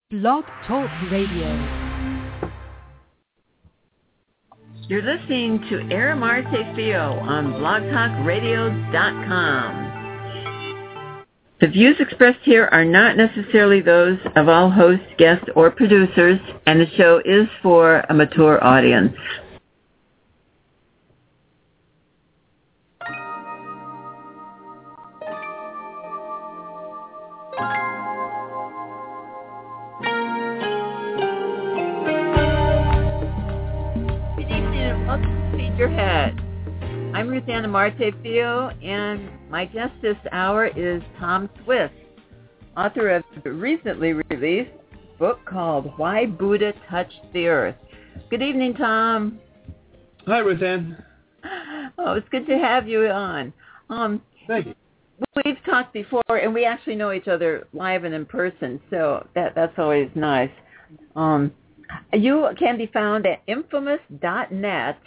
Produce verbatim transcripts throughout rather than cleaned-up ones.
Blog Talk Radio. You're listening to Aramarte Fio on blog talk radio dot com. The views expressed here are not necessarily those of all hosts, guests, or producers, and the show is for a mature audience. Your head. I'm Ruth Anna Marte Fio, and my guest this hour is Tom Swift, author of a recently released book called Why Buddha Touched the Earth. Good evening, Tom. Hi, Ruth Ann. Oh, it's good to have you on. Um, Thank you. We've talked before, and we actually know each other live and in person, so that that's always nice. Um, you can be found at infamous dot net.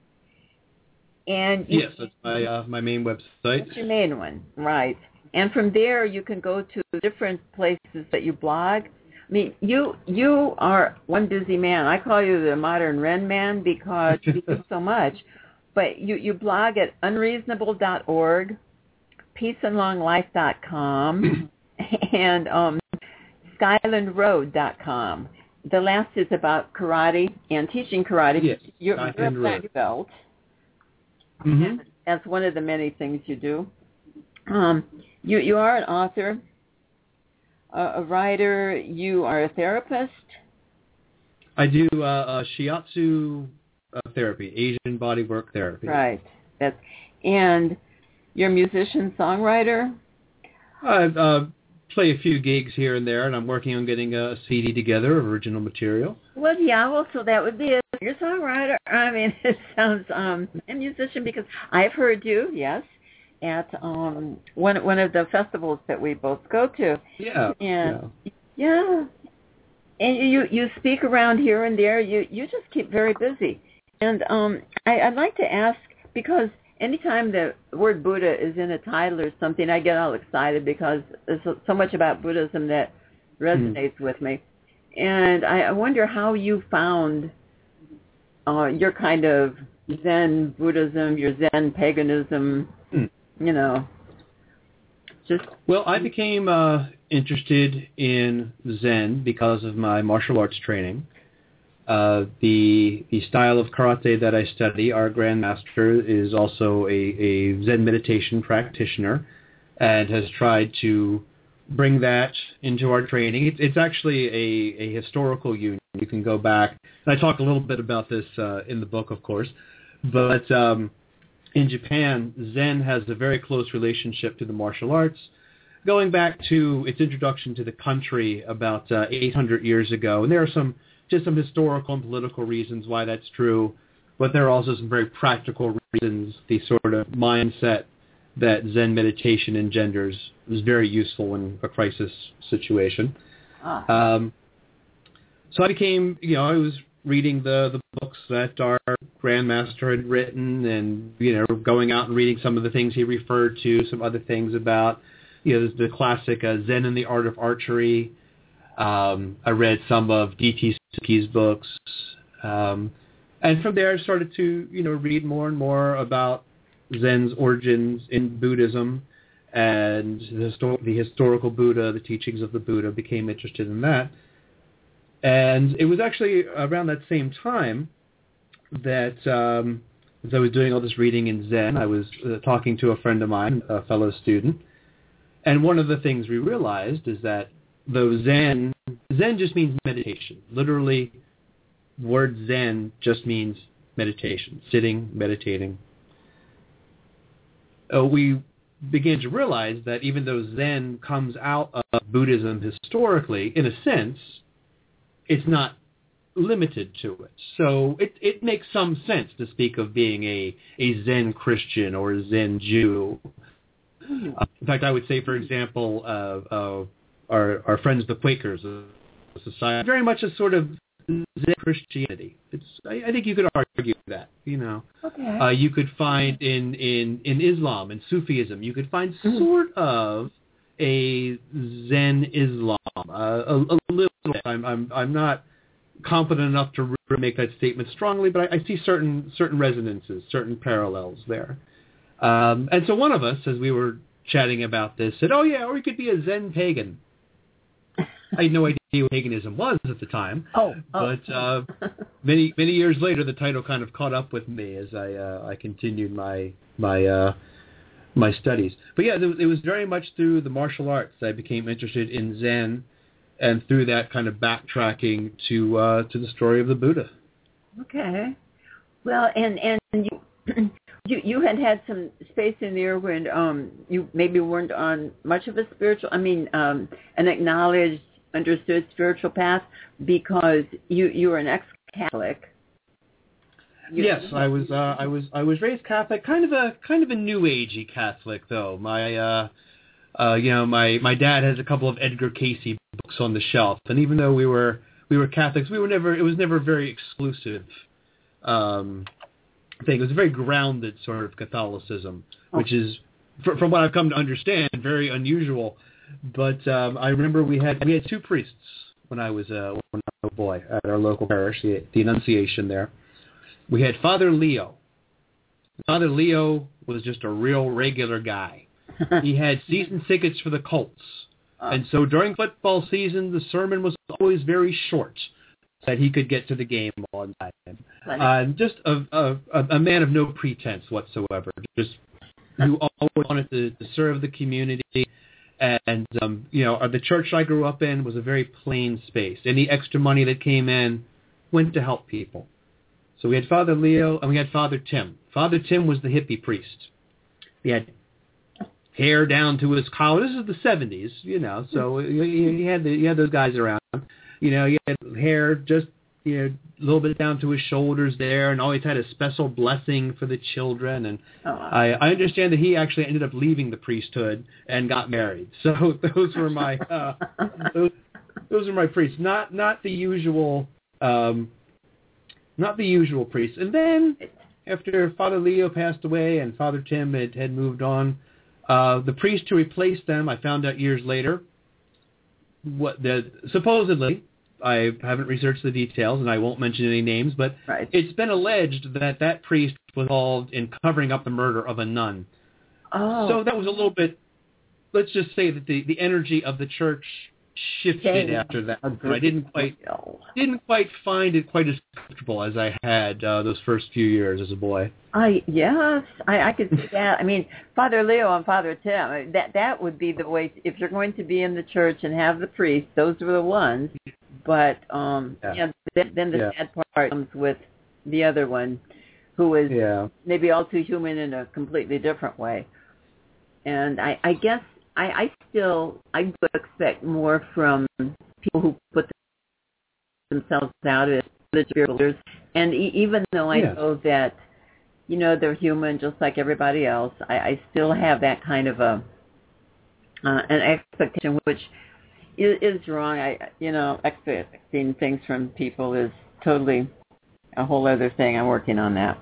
And you, yes, that's my uh, my main website. That's your main one, right? And from there, you can go to different places that you blog. I mean, you you are one busy man. I call you the modern Ren Man because you do so much. But you, you blog at unreasonable dot org, peace and long life dot com, and um, skyland road dot com. The last is about karate and teaching karate. Yes, you're, you're a black belt. Mm-hmm. That's one of the many things you do. Um, you you are an author, a, a writer. You are a therapist. I do uh, uh, shiatsu uh, therapy, Asian bodywork therapy. Right. That's and you're a musician, songwriter. I uh, play a few gigs here and there, and I'm working on getting a C D together, original material. Well, yeah. Well, so that would be it. You're a songwriter. I mean, it sounds um, a musician because I've heard you, yes, at um, one one of the festivals that we both go to. Yeah. And yeah. yeah. And you you speak around here and there. You you just keep very busy. And um, I, I'd like to ask because anytime the word Buddha is in a title or something, I get all excited because there's so much about Buddhism that resonates mm. with me. And I, I wonder how you found uh, your kind of Zen Buddhism, your Zen paganism, mm. you know. Just Well, I became uh, interested in Zen because of my martial arts training. Uh, the the style of karate that I study, our grandmaster is also a, a Zen meditation practitioner and has tried to bring that into our training. It's, it's actually a, a historical union. You can go back, and I talk a little bit about this uh, in the book, of course, but um, in Japan, Zen has a very close relationship to the martial arts, going back to its introduction to the country about uh, eight hundred years ago. And there are some just some historical and political reasons why that's true, but there are also some very practical reasons. The sort of mindset that Zen meditation engenders is very useful in a crisis situation. Ah. Um, so I became, you know, I was reading the, the books that our grandmaster had written and, you know, going out and reading some of the things he referred to, some other things about, you know, the classic uh, Zen and the Art of Archery. Um, I read some of D T Suzuki's books. Um, and from there I started to, you know, read more and more about Zen's origins in Buddhism and the, histor- the historical Buddha, the teachings of the Buddha, became interested in that. And it was actually around that same time that um, as I was doing all this reading in Zen, I was uh, talking to a friend of mine, a fellow student, and one of the things we realized is that though Zen, Zen just means meditation. Literally, the word Zen just means meditation, sitting, meditating. Uh, we began to realize that even though Zen comes out of Buddhism historically, in a sense, it's not limited to it. So it, it makes some sense to speak of being a, a Zen Christian or a Zen Jew. Uh, in fact, I would say, for example, uh, uh, our, our friends the Quakers, a society, very much a sort of Zen Christianity. It's I, I think you could argue that, you know. Okay. Uh, you could find in, in, in Islam and Sufism, you could find sort of a Zen Islam. Uh, a, a little bit. I'm, I'm, I'm not confident enough to really make that statement strongly, but I, I see certain certain resonances, certain parallels there. Um, and so one of us, as we were chatting about this, said, "Oh yeah, or you could be a Zen pagan." I had no idea what paganism was at the time. Oh, oh. But uh, many many years later, the title kind of caught up with me as I uh, I continued my my uh, my studies. But yeah, it was very much through the martial arts that I became interested in Zen, and through that kind of backtracking to uh, to the story of the Buddha. Okay. Well, and and you you you had had some space in there when um you maybe weren't on much of a spiritual, I mean, um an acknowledged, understood spiritual path because you you were an ex-Catholic. You, yes, I was. Uh, I was. I was raised Catholic, kind of a kind of a New Agey Catholic, though. My, uh, uh, you know, my, my dad has a couple of Edgar Cayce books on the shelf, and even though we were we were Catholics, we were never. It was never very exclusive. Um, thing. It was a very grounded sort of Catholicism, oh. which is, for, from what I've come to understand, very unusual. But um, I remember we had we had two priests when I was a, when I was a boy at our local parish, the, the Annunciation there. We had Father Leo. Father Leo was just a real regular guy. He had season tickets for the Colts. Oh. And so during football season, the sermon was always very short, so that he could get to the game on time. Uh, just a, a, a man of no pretense whatsoever, just who always wanted to, to serve the community. And, um, you know, the church I grew up in was a very plain space. Any extra money that came in went to help people. So we had Father Leo and we had Father Tim. Father Tim was the hippie priest. He had hair down to his collar. This is the seventies, you know, so he had the, he had those guys around. You know, he had hair just, you know, a little bit down to his shoulders there, and always had a special blessing for the children. And oh, wow. I, I understand that he actually ended up leaving the priesthood and got married. So those were my uh, those, those are my priests. Not not the usual, um, not the usual priests. And then after Father Leo passed away and Father Tim had, had moved on, uh, the priest who replaced them, I found out years later, what the supposedly. I haven't researched the details, and I won't mention any names, but right. It's been alleged that that priest was involved in covering up the murder of a nun. Oh. So that was a little bit, let's just say that the, the energy of the church shifted okay. after that. I didn't quite didn't quite find it quite as comfortable as I had uh, those first few years as a boy. I yes, I, I could see that. I mean, Father Leo and Father Tim, that that would be the way. If you're going to be in the church and have the priest, those were the ones. But um, yeah. you know, then, then the yeah. sad part comes with the other one, who is yeah. maybe all too human in a completely different way. And I, I guess I, I still I would expect more from people who put themselves out as spiritual leaders. And e- even though I yes. know that, you know, they're human just like everybody else, I, I still have that kind of a uh, an expectation, which is, is wrong. I, you know, expecting things from people is totally a whole other thing. I'm working on that.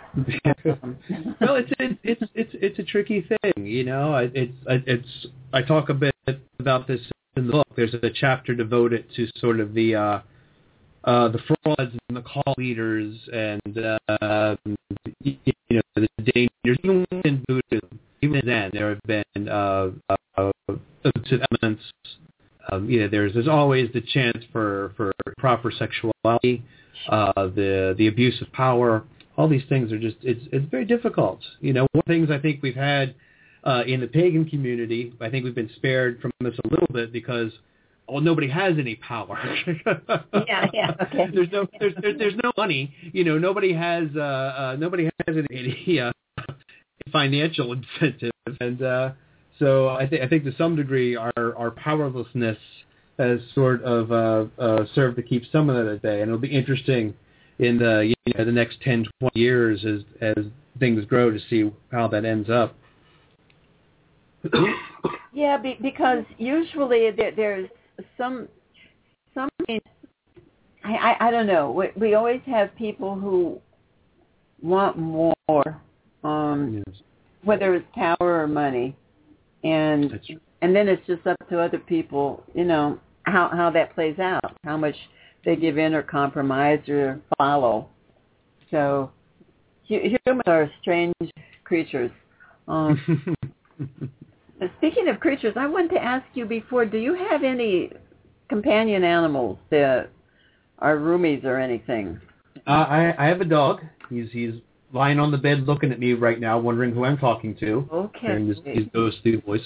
Well, it's it's it's it's it's a tricky thing, you know. It's it's I talk a bit about this in the book. There's a chapter devoted to sort of the uh, uh, the frauds and the cult leaders, and uh, you know, the dangers. Even in Buddhism, even then, there have been uh, uh, elements. Um, you know, there's there's always the chance for for proper sexuality, uh, the the abuse of power. All these things are just, it's it's very difficult. You know, one of the things I think we've had uh, in the pagan community, I think we've been spared from this a little bit because, well, nobody has any power. yeah, yeah, okay. There's no, there's, there's, there's no money. You know, nobody has, uh, uh, nobody has any, any uh, financial incentive. And uh, so I think, I think to some degree our, our powerlessness has sort of uh, uh, served to keep some of that at bay. And it'll be interesting in the you know the next ten, twenty years as as things grow to see how that ends up. Yeah, be, because usually there, there's some some I, I I don't know. We, we always have people who want more, um, yes. whether it's power or money, and and then it's just up to other people, you know, how how that plays out, how much they give in or compromise or follow. So humans are strange creatures. Um, speaking of creatures, I wanted to ask you before, do you have any companion animals that are roomies or anything? Uh, I, I have a dog. He's he's lying on the bed looking at me right now, wondering who I'm talking to. Okay. Hearing his, his ghostly voice.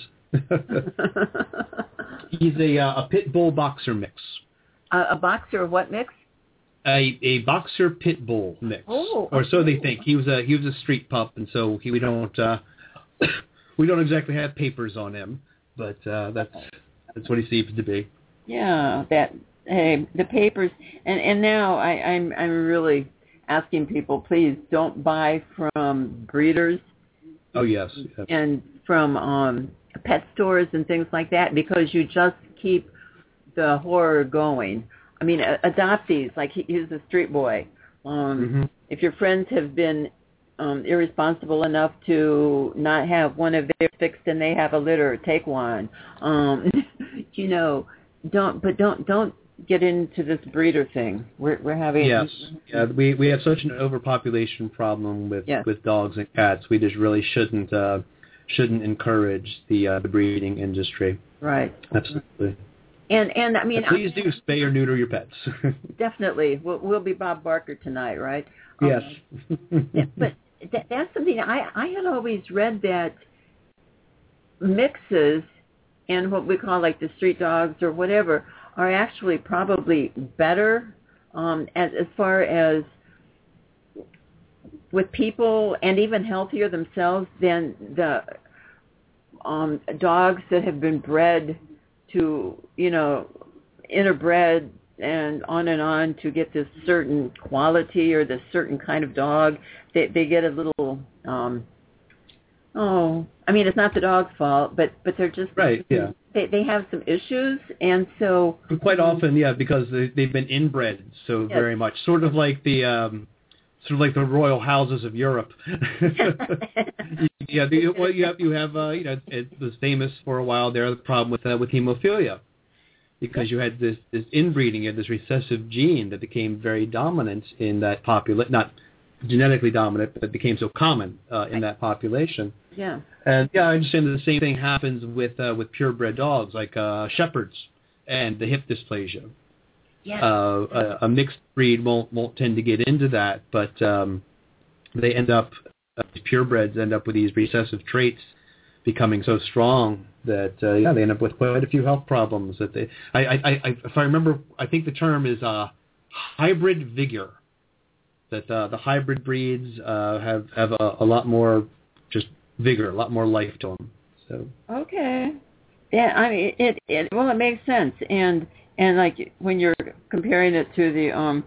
He's a uh, a pit bull boxer mix. Uh, a boxer of what mix? A a boxer pit bull mix. Oh, or so okay. they think. He was a he was a street pup, and so he, we don't uh, we don't exactly have papers on him, but uh, that's that's what he seems to be. Yeah, that hey the papers, and and now I, I'm I'm really asking people, please don't buy from breeders. Oh yes. yes. And from um, pet stores and things like that, because you just keep the horror going. I mean, uh, adoptees, like he, he's a street boy. Um, mm-hmm. If your friends have been um, irresponsible enough to not have one of theirs fixed and they have a litter, take one. Um, you know, don't, but don't, don't get into this breeder thing. We're, we're having... Yes, yeah, we, we have such an overpopulation problem with, yes. with dogs and cats. We just really shouldn't, uh, shouldn't encourage the, uh, the breeding industry. Right. Absolutely. And and I mean, but please do spay or neuter your pets. Definitely, we'll, we'll be Bob Barker tonight, right? Yes. Um, yeah, but that, that's something I I had always read that mixes and what we call like the street dogs or whatever are actually probably better um, as as far as with people and even healthier themselves than the um, dogs that have been bred to, you know, interbred and on and on to get this certain quality or this certain kind of dog. They they get a little, um, oh, I mean, it's not the dog's fault, but, but they're just, right, yeah. They they have some issues, and so... And quite often, yeah, because they, they've been inbred so yes. very much. Sort of like the... Um, Sort of like the royal houses of Europe. yeah, the, well, you have you have uh, you know it was famous for a while there the problem with uh, with hemophilia, because you had this this inbreeding of this recessive gene that became very dominant in that population, not genetically dominant, but became so common uh, in that population. Yeah. And yeah, I understand that the same thing happens with uh, with purebred dogs like uh, shepherds and the hip dysplasia. Yeah. Uh, a, a mixed breed won't won't tend to get into that, but um, they end up uh, purebreds end up with these recessive traits becoming so strong that uh, yeah they end up with quite a few health problems. That they, I, I, I, if I remember, I think the term is uh, hybrid vigor. That uh, the hybrid breeds uh, have have a, a lot more just vigor, a lot more life to them. So okay, yeah, I mean it, it well it makes sense. And And like when you're comparing it to the um,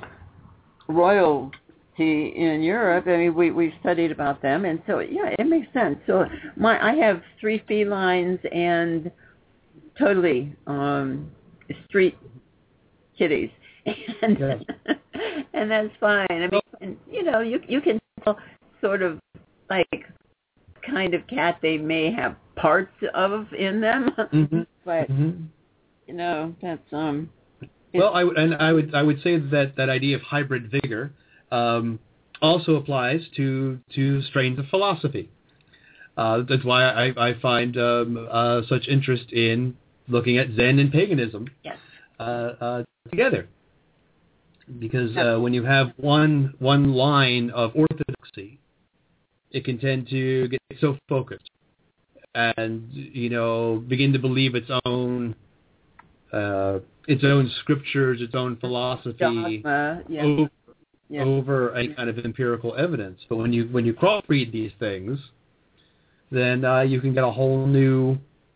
royalty in Europe, I mean, we we studied about them, and so yeah, it makes sense. So my I have three felines and totally um, street kitties, and yes. and that's fine. I mean, and, you know, you you can tell sort of like kind of cat they may have parts of in them, mm-hmm. but. Mm-hmm. No, that's um. Well, I would and I would I would say that that idea of hybrid vigor um, also applies to to strains of philosophy. Uh, that's why I I find um, uh, such interest in looking at Zen and paganism yes. uh, uh, together, because uh, when you have one one line of orthodoxy, it can tend to get so focused and you know begin to believe its own. Uh, its own scriptures, its own philosophy Dogma, yeah. over, yeah. over any kind of empirical evidence. But when you when you crossbreed these things, then uh, you can get a whole new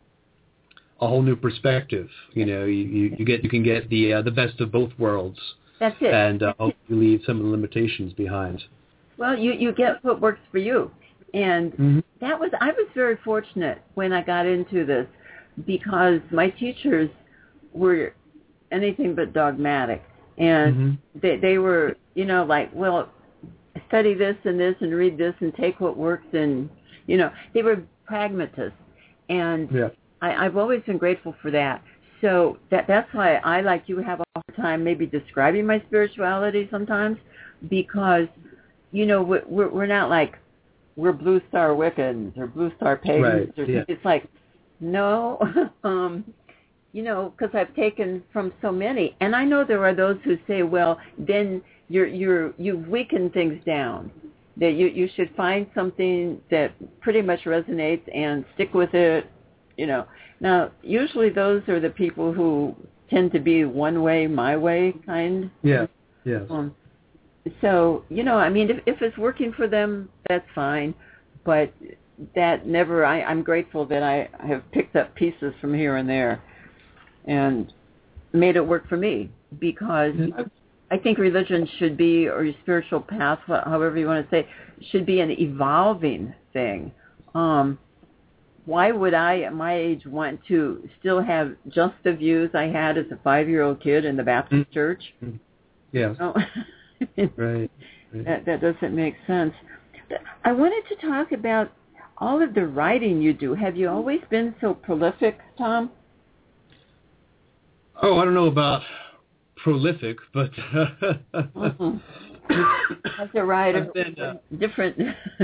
a whole new perspective. You know, you, you, you get you can get the uh, the best of both worlds. That's it. And uh, That's you leave some of the limitations behind. Well, you you get what works for you, and mm-hmm. that was I was very fortunate when I got into this because my teachers were anything but dogmatic, and mm-hmm. they they were you know like well study this and this and read this and take what works, and you know they were pragmatists, and yeah. I, I've always been grateful for that. So that that's why I, like you, have a hard time maybe describing my spirituality sometimes, because, you know, we're, we're not like, we're Blue Star Wiccans or Blue Star Pagans. Right, Or yeah. It's like, no, um, you know, because I've taken from so many. And I know there are those who say, well, then you're, you're, you've weakened things down, that you, you should find something that pretty much resonates and stick with it, you know. Now, usually those are the people who tend to be one way, my way kind. Yeah, yeah. Um, so, you know, I mean, if, if it's working for them, that's fine. But that never, I, I'm grateful that I have picked up pieces from here and there and made it work for me, because I think religion should be, or your spiritual path, however you want to say, should be an evolving thing. Um, why would I, at my age, want to still have just the views I had as a five-year-old kid in the Baptist mm-hmm. church? Yeah. No. right. right. That, that doesn't make sense. I wanted to talk about all of the writing you do. Have you always been so prolific, Tom? Oh, I don't know about prolific, but mm-hmm. as a writer, been, uh, different.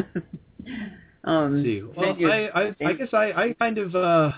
um, see. Well, I, I, I guess I, I kind of, uh,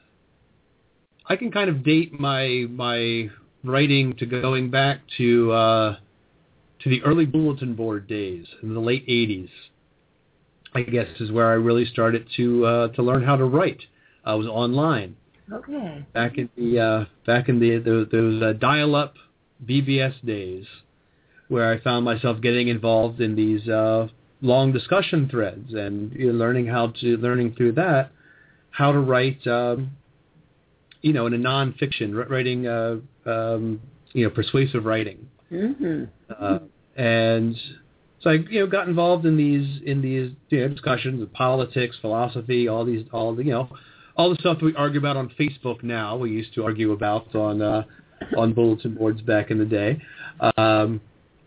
I can kind of date my my writing to going back to uh, to the early bulletin board days in the late eighties. I guess is where I really started to uh, to learn how to write. I was online. Okay. Back in the uh, back in the those, those uh, dial-up B B S days, where I found myself getting involved in these uh, long discussion threads and you know, learning how to learning through that how to write, um, you know, in a nonfiction writing, uh, um, you know, persuasive writing. Mm-hmm. Uh, and so I, you know, got involved in these in these you know, discussions of politics, philosophy, all these, all the, you know, all the stuff that we argue about on Facebook now. We used to argue about on uh, on bulletin boards back in the day. Um,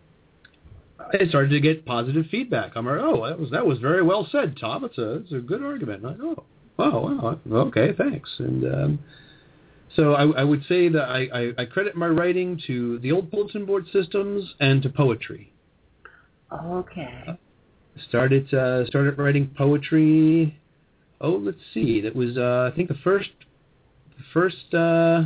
I started to get positive feedback. I'm like, oh, that was that was very well said, Tom. It's a it's a good argument. And I go, oh, wow, okay, thanks. And um, so I, I would say that I, I, I credit my writing to the old bulletin board systems and to poetry. Okay. Uh, started uh, started writing poetry. Oh, let's see. That was uh, I think the first the first uh,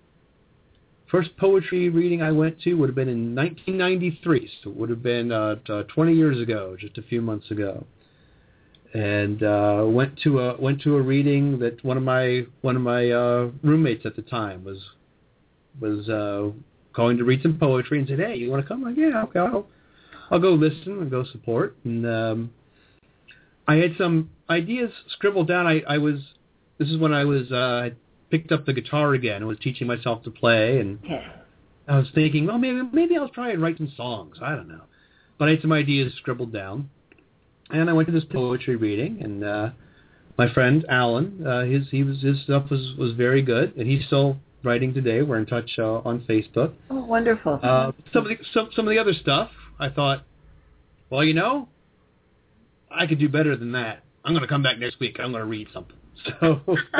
first poetry reading I went to would have been in nineteen ninety-three. So it would have been uh, twenty years ago, just a few months ago. And uh, went to a went to a reading that one of my one of my uh, roommates at the time was was uh, going to read some poetry and said, "Hey, you want to come?" I'm like, yeah, okay, I'll I'll go listen and go support. And um, I had some ideas scribbled down. I, I was this is when I was uh, picked up the guitar again and was teaching myself to play. And I was thinking, well, maybe maybe I'll try and write some songs. I don't know, but I had some ideas scribbled down. And I went to this poetry reading, and uh, my friend Alan, uh, his he was his stuff was, was very good, and he's still writing today. We're in touch uh, on Facebook. Oh, wonderful! Uh, some of the some, some of the other stuff, I thought, well, you know, I could do better than that. I'm going to come back next week. I'm going to read something. So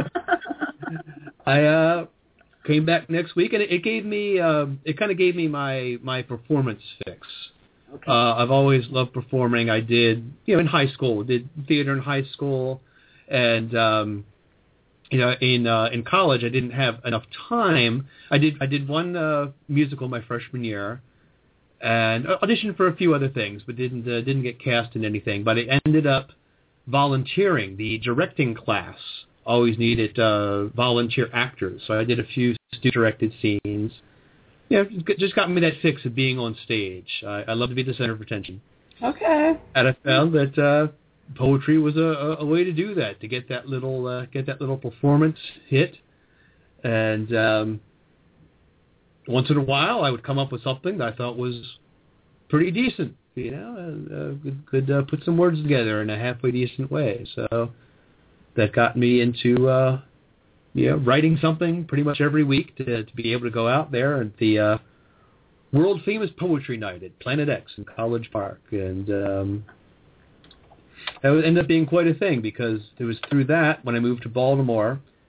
I uh, came back next week, and it, it gave me uh, it kind of gave me my my performance fix. Okay. Uh, I've always loved performing. I did, you know, in high school, did theater in high school, and um, you know, in uh, in college, I didn't have enough time. I did I did one uh, musical my freshman year, and auditioned for a few other things, but didn't uh, didn't get cast in anything. But I ended up volunteering. The directing class always needed uh, volunteer actors, so I did a few student-directed scenes. Yeah, just got me that fix of being on stage. I, I love to be the center of attention. Okay. And I found that uh, poetry was a, a way to do that, to get that little uh, get that little performance hit. And um, once in a while, I would come up with something that I thought was pretty decent. You know, uh, could, could uh, put some words together in a halfway decent way. So that got me into. Uh, Yeah, writing something pretty much every week to to be able to go out there at the uh, world famous poetry night at Planet X in College Park, and um, that would end up being quite a thing because it was through that when I moved to Baltimore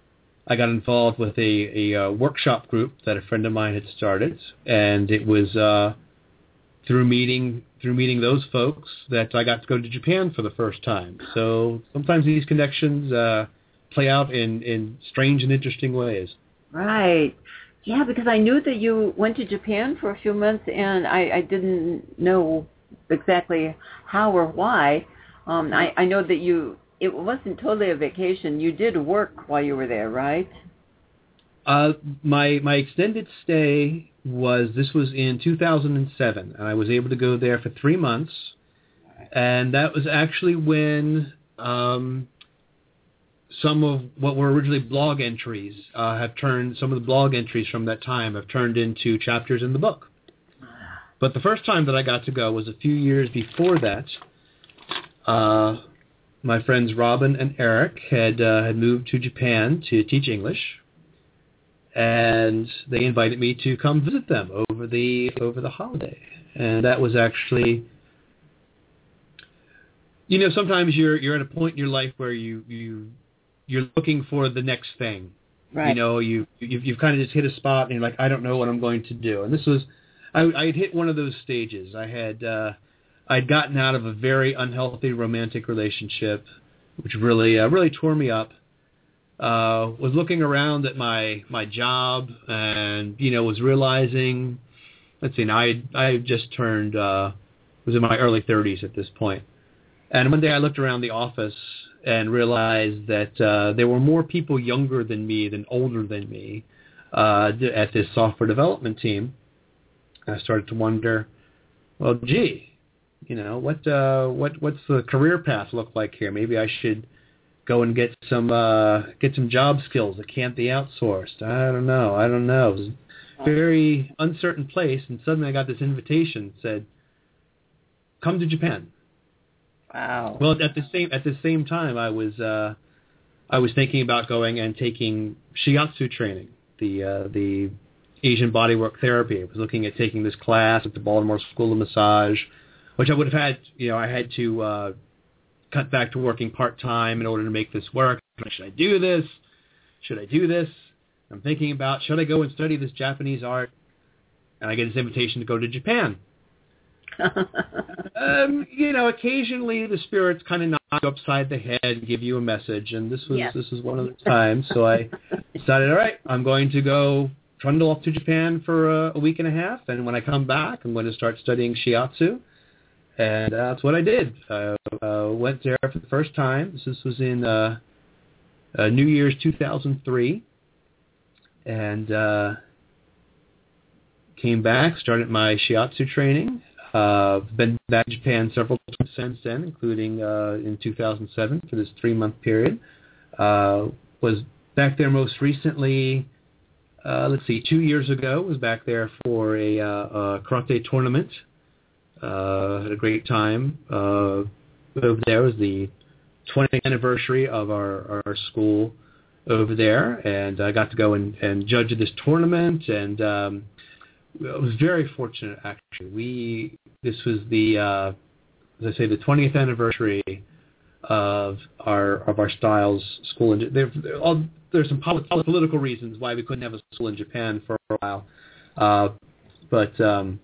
I got involved with a, a uh, workshop group that a friend of mine had started, and it was uh, through meeting through meeting those folks that I got to go to Japan for the first time. So sometimes these connections uh, play out in, in strange and interesting ways. Right. Yeah, because I knew that you went to Japan for a few months, and I, I didn't know exactly how or why. Um, I, I know that you, it wasn't totally a vacation. You did work while you were there, right? Uh, my my extended stay was, this was in two thousand seven, and I was able to go there for three months, and that was actually when um, some of what were originally blog entries uh, have turned, some of the blog entries from that time have turned into chapters in the book. But the first time that I got to go was a few years before that. Uh, my friends Robin and Eric had uh, had moved to Japan to teach English, and they invited me to come visit them over the over the holiday. And that was actually, you know, sometimes you're you're at a point in your life where you you you're looking for the next thing. Right. You know, you you've, you've kind of just hit a spot, and you're like, I don't know what I'm going to do. And this was, I I had hit one of those stages. I had uh, I'd gotten out of a very unhealthy romantic relationship, which really uh, really tore me up. Uh, was looking around at my, my job, and, you know, was realizing, let's see, now I I had just turned, uh, was in my early thirties at this point. And one day I looked around the office and realized that uh, there were more people younger than me than older than me uh, at this software development team. I started to wonder, well, gee, you know, what uh, what what's the career path look like here? Maybe I should go and get some uh, get some job skills that can't be outsourced. I don't know. I don't know. It was a very uncertain place, and suddenly I got this invitation that said, "Come to Japan." Wow. Well, at the same at the same time, I was uh, I was thinking about going and taking shiatsu training, the uh, the Asian bodywork therapy. I was looking at taking this class at the Baltimore School of Massage, which I would have had. You know, I had to. Uh, cut back to working part-time in order to make this work. Should I do this? Should I do this? I'm thinking about, should I go and study this Japanese art? And I get this invitation to go to Japan. um, you know, occasionally the spirits kind of knock you upside the head and give you a message, and this was yes. this was one of the times. So I decided, all right, I'm going to go trundle off to Japan for a, a week and a half, and when I come back, I'm going to start studying shiatsu. And that's what I did. I uh, went there for the first time. This was in uh, uh, New Year's two thousand three. And uh, came back, started my shiatsu training. Uh, been back to Japan several times since then, including uh, in two thousand seven for this three-month period. Uh, was back there most recently, uh, let's see, two years ago. Was back there for a, uh, a karate tournament. Uh, had a great time uh, over there. It was the twentieth anniversary of our, our school over there, and I got to go and, and judge this tournament, and um, I was very fortunate, actually. We This was the, uh, as I say, the twentieth anniversary of our of our styles school. In, there, all, there's some polit- political reasons why we couldn't have a school in Japan for a while, uh, but um,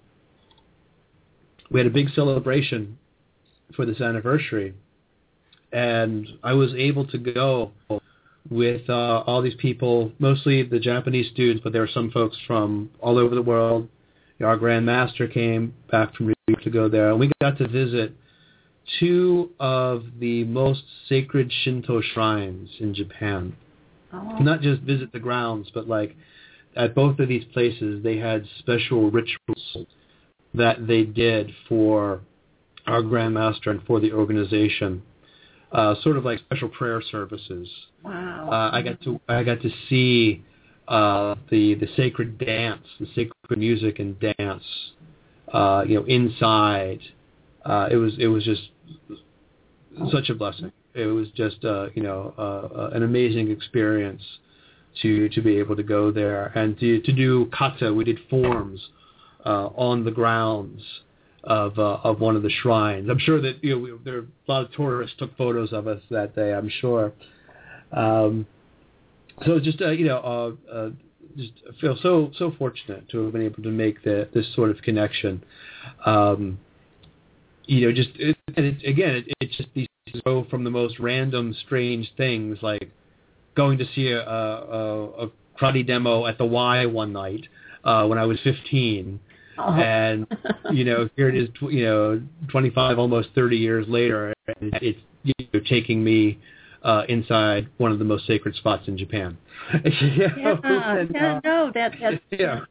we had a big celebration for this anniversary, and I was able to go with uh, all these people, mostly the Japanese students, but there were some folks from all over the world. Our Grand Master came back from New York to go there, and we got to visit two of the most sacred Shinto shrines in Japan. Oh. Not just visit the grounds, but like at both of these places, they had special rituals that they did for our Grand Master and for the organization, uh, sort of like special prayer services. Wow! Uh, I got to I got to see uh, the the sacred dance, the sacred music and dance, uh, you know, inside. Uh, it was it was just such a blessing. It was just uh, you know uh, an amazing experience to to be able to go there and to to do kata. We did forms Uh, on the grounds of uh, of one of the shrines. I'm sure that you know we, there a lot of tourists took photos of us that day. I'm sure. Um, so just uh, you know, uh, uh, just feel so so fortunate to have been able to make the, this sort of connection. Um, you know, just it, and it, again, it, it's just these go from the most random, strange things, like going to see a, a, a karate demo at the Y one night uh, when I was fifteen. Oh. And, you know, here it is, you know, twenty-five, almost thirty years later, and it's you know, taking me uh, inside one of the most sacred spots in Japan. you know? Yeah, and, yeah, uh, no, that, that's... Yeah.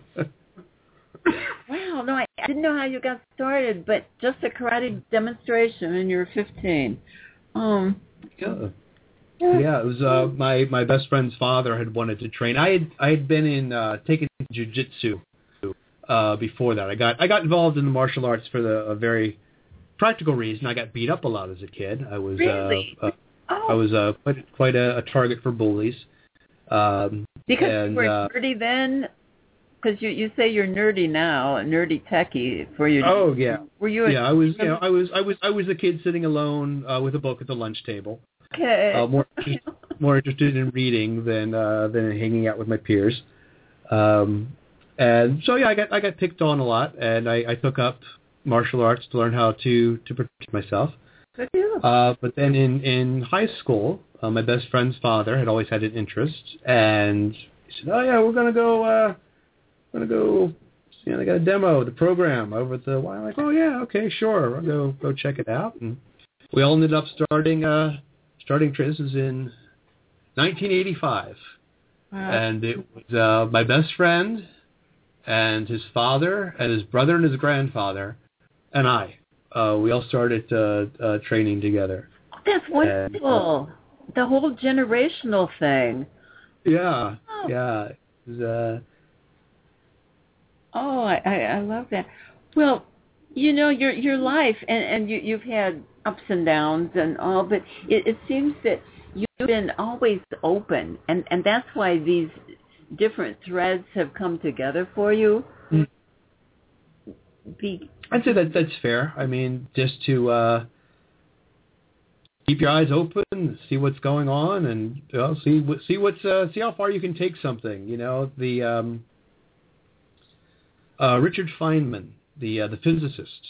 Wow, no, I, I didn't know how you got started, but just a karate demonstration when you were fifteen. Um, yeah. Yeah, it was uh, my, my best friend's father had wanted to train. I had I had been in uh, taken jiu-jitsu uh, before that. I got I got involved in the martial arts for the a very practical reason. I got beat up a lot as a kid. I was really? uh, uh, oh. I was uh, quite quite a, a target for bullies. Um, because and, you were uh, nerdy then. Because you, you say you're nerdy now, a nerdy techie for you. Oh yeah. Were you? Yeah, I was. You know, I was. I was. I was a kid sitting alone uh, with a book at the lunch table. Okay. Uh, more more interested in reading than uh, than hanging out with my peers. Um, and so yeah, I got I got picked on a lot, and I, I took up martial arts to learn how to to protect myself. Good deal. Uh, but then in in high school, uh, my best friend's father had always had an interest, and he said, "Oh yeah, we're gonna go." Uh, I'm going to go, you know, they got a demo of the program over at the Y. I'm like, oh, yeah, okay, sure. I'll go go check it out. And we all ended up starting, uh, starting, this was in nineteen eighty-five. Wow. And it was uh, my best friend and his father and his brother and his grandfather and I. Uh, we all started uh, uh, training together. That's wonderful. And, uh, the whole generational thing. Yeah, oh. yeah. It was, uh, Oh, I, I, I love that. Well, you know, your your life, and, and you, you've had ups and downs and all, but it, it seems that you've been always open, and, and that's why these different threads have come together for you. Mm-hmm. Be- I'd say that that's fair. I mean, just to uh, keep your eyes open, see what's going on, and you know, see see what's uh, see how far you can take something. You know, the um, Uh, Richard Feynman, the uh, the physicist,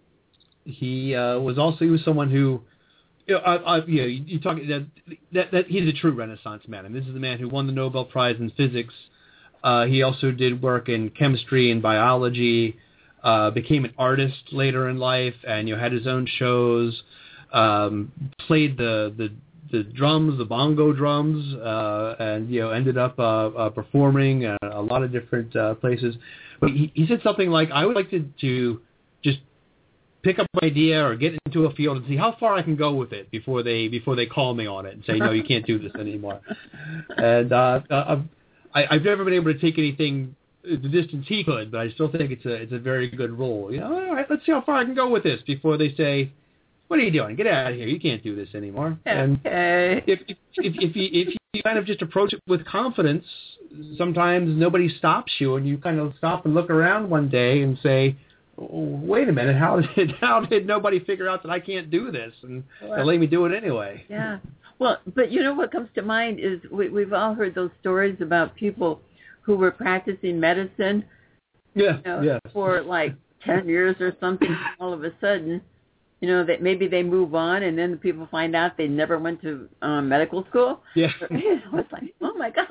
he uh, was also he was someone who, you know, uh, uh, you, know you, you talk that, that that he's a true Renaissance man. I mean, this is the man who won the Nobel Prize in physics. Uh, he also did work in chemistry and biology. Uh, became an artist later in life, and you know had his own shows. Um, played the the the drums, the bongo drums, uh, and you know ended up uh, uh, performing at a lot of different uh, places. But he, he said something like, "I would like to, to just pick up an idea or get into a field and see how far I can go with it before they before they call me on it and say, no, you can't do this anymore." And uh, uh, I, I've never been able to take anything the distance he could, but I still think it's a it's a very good role. You know, all right, let's see how far I can go with this before they say, "What are you doing? Get out of here! You can't do this anymore." And okay. if if if, if, you, if you kind of just approach it with confidence, sometimes nobody stops you, and you kind of stop and look around one day and say, oh, "Wait a minute! How did how did nobody figure out that I can't do this and well, let me do it anyway?" Yeah. Well, but you know what comes to mind is we, we've all heard those stories about people who were practicing medicine. Yeah. You know, yeah. For like ten years or something. All of a sudden, you know, that maybe they move on, and then the people find out they never went to um, medical school. Yeah. It's like, oh my God.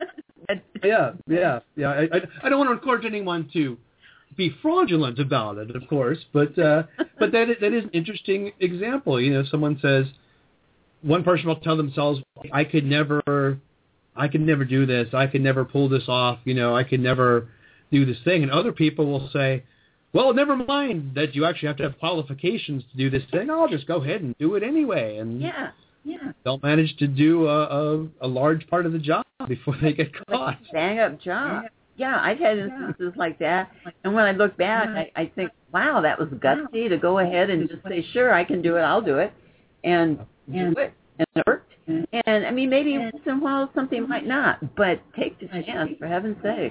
yeah, yeah, yeah. I, I, I don't want to encourage anyone to be fraudulent about it, of course, but uh, but that that is an interesting example. You know, someone says, one person will tell themselves, "I could never, I could never do this. I could never pull this off. You know, I could never do this thing," and other people will say, "Well, never mind that you actually have to have qualifications to do this thing. I'll just go ahead and do it anyway." And yeah, yeah. they'll manage to do a, a, a large part of the job before they get caught. Bang up job. Yeah, I've had instances like that. And when I look back, I, I think, wow, that was gutsy to go ahead and just say, sure, I can do it. I'll do it. And, and do it. And it worked. And, I mean, maybe once in a while something might not, but take the chance, for heaven's sake.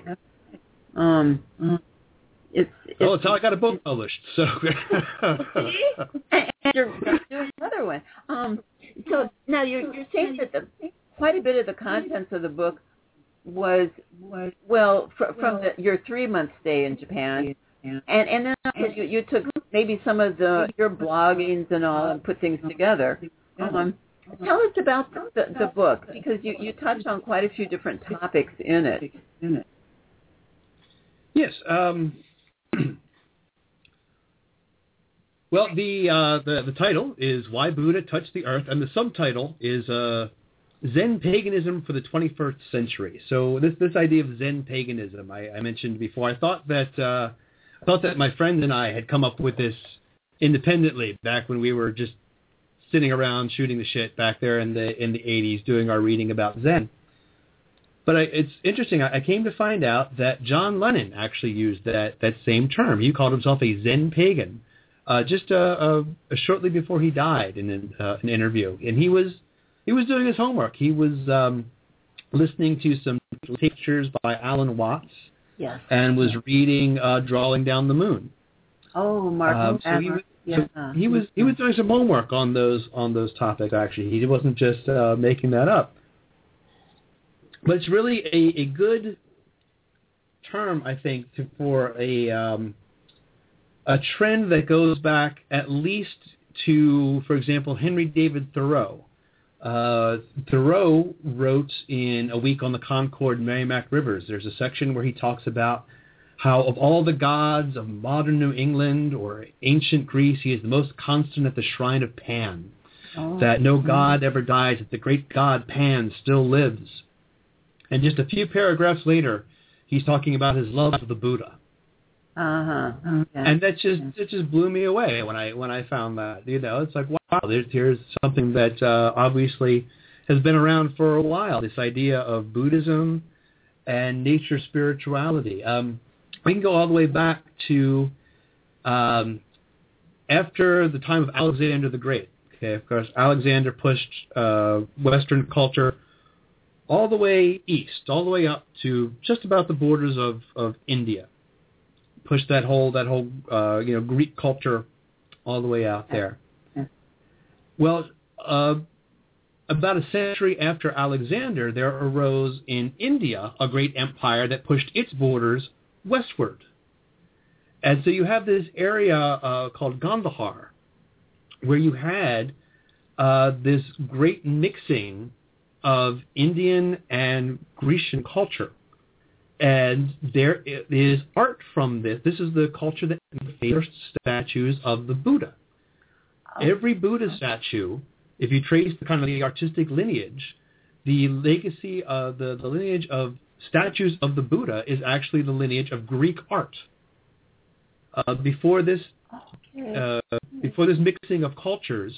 Um, it's, it's, oh, it's how I got a book published. So, see? And you're doing another one. Um, so now you're, you're saying that the quite a bit of the contents of the book was, was well, fr- from the, your three-month stay in Japan. And and then you, you took maybe some of the your bloggings and all and put things together. Um, tell us about the, the book, because you, you touch on quite a few different topics in it. Yes. Um, well, the, uh, the the title is Why Buddha Touched the Earth, and the subtitle is uh, Zen Paganism for the twenty-first Century. So this this idea of Zen paganism, I, I mentioned before. I thought that uh, I thought that my friend and I had come up with this independently back when we were just sitting around shooting the shit back there in the in the eighties, doing our reading about Zen. But I, it's interesting. I, I came to find out that John Lennon actually used that that same term. He called himself a Zen pagan, uh, just uh, uh, shortly before he died in an, uh, an interview, and he was he was doing his homework. He was um, listening to some lectures by Alan Watts, yes, and was reading uh, Drawing Down the Moon. Oh, Mark. Um, so he was, yeah. so he was he was doing some homework on those on those topics. Actually, he wasn't just uh, making that up. But it's really a, a good term, I think, to, for a um, a trend that goes back at least to, for example, Henry David Thoreau. Uh, Thoreau wrote in A Week on the Concord Merrimack Rivers. There's a section where he talks about how of all the gods of modern New England or ancient Greece, he is the most constant at the shrine of Pan. Oh. That no god ever dies, that the great god Pan still lives. And just a few paragraphs later, he's talking about his love of the Buddha. Uh-huh. Okay. And that just it just blew me away when I when I found that. You know, it's like, wow, there's, here's something that uh, obviously has been around for a while, this idea of Buddhism and nature spirituality. Um, we can go all the way back to um, after the time of Alexander the Great. Okay, of course, Alexander pushed uh, Western culture all the way east, all the way up to just about the borders of, of India. Pushed that whole that whole uh, you know Greek culture all the way out there. Well, uh, about a century after Alexander, there arose in India a great empire that pushed its borders westward. And so you have this area uh, called Gandhar, where you had uh, this great mixing of Indian and Grecian culture. And there is art from this. This is the culture that made statues of the Buddha. Every Buddha statue, if you trace the kind of the artistic lineage, the legacy of the, the lineage of statues of the Buddha is actually the lineage of Greek art. Uh, before this, uh, before this mixing of cultures,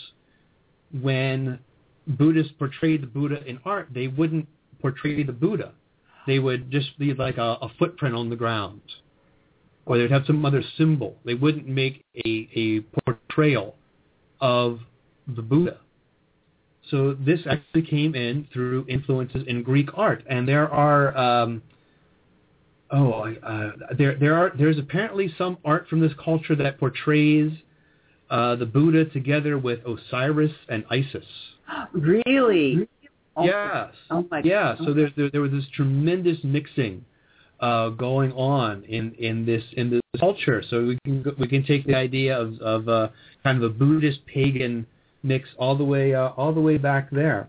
when Buddhists portrayed the Buddha in art, they wouldn't portray the Buddha. They would just be like a, a footprint on the ground, or they'd have some other symbol. They wouldn't make a, a portrayal of the Buddha. So this actually came in through influences in Greek art, and there are um, oh uh, there there are there's apparently some art from this culture that portrays uh, the Buddha together with Osiris and Isis. Really? Yes. Oh my yeah. God. So there, there there was this tremendous mixing uh, going on in, in this in this culture. So we can we can take the idea of of uh, kind of a Buddhist pagan mix all the way uh, all the way back there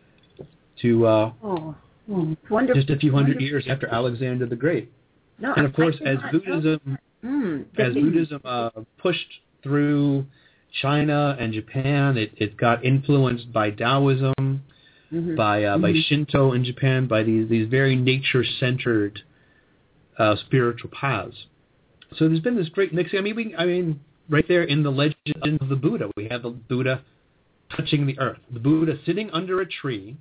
to uh, oh, oh, wonderful. just a few hundred years after Alexander the Great. No, and of course, as not Buddhism mm, as Buddhism uh, pushed through China and Japan, it, it got influenced by Taoism, mm-hmm. by uh, mm-hmm. by Shinto in Japan, by these these very nature-centered uh, spiritual paths. So there's been this great mixing. I mean, we, I mean, right there in the legend of the Buddha, we have the Buddha touching the earth, the Buddha sitting under a tree,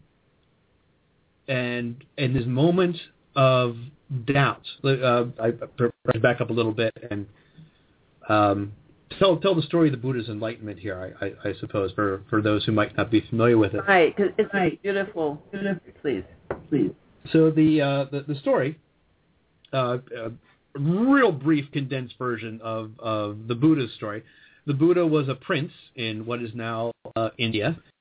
and in this moment of doubt, uh, I, I back up a little bit and. Um, Tell tell the story of the Buddha's enlightenment here, I, I, I suppose, for, for those who might not be familiar with it. Right, because it's right. beautiful. Please, please. So the uh, the, the story, uh, a real brief condensed version of, of the Buddha's story. The Buddha was a prince in what is now uh, India,